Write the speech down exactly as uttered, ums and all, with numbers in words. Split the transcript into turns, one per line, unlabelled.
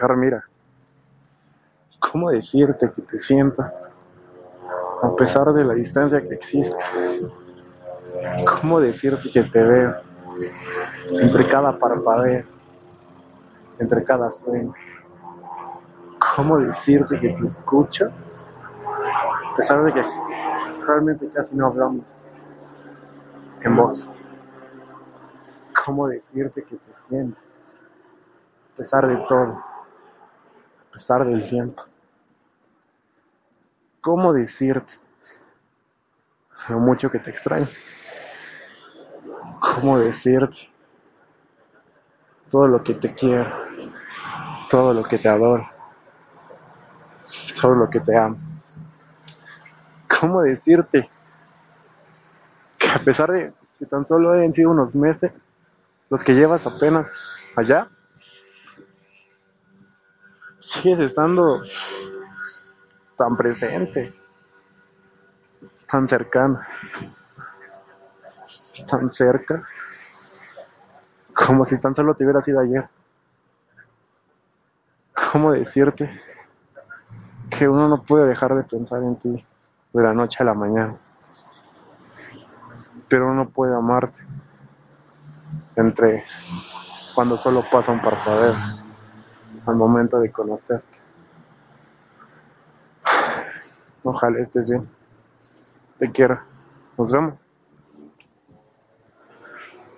explicar, mira, cómo decirte que te siento, a pesar de la distancia que existe. Cómo decirte que te veo, entre cada parpadeo, entre cada sueño. Cómo decirte que te escucho, a pesar de que realmente casi no hablamos en voz. Cómo decirte que te siento, a pesar de todo, a pesar del tiempo. Cómo decirte lo mucho que te extraño. Cómo decirte todo lo que te quiero, todo lo que te adoro, todo lo que te amo. Cómo decirte que a pesar de que tan solo hayan sido unos meses los que llevas apenas allá, sigues estando tan presente, tan cercana, tan cerca, como si tan solo te hubiera sido ayer. ¿Cómo decirte que uno no puede dejar de pensar en ti de la noche a la mañana, pero uno puede amarte entre cuando solo pasa un parpadeo, al momento de conocerte? Ojalá estés bien. Te quiero. Nos vemos.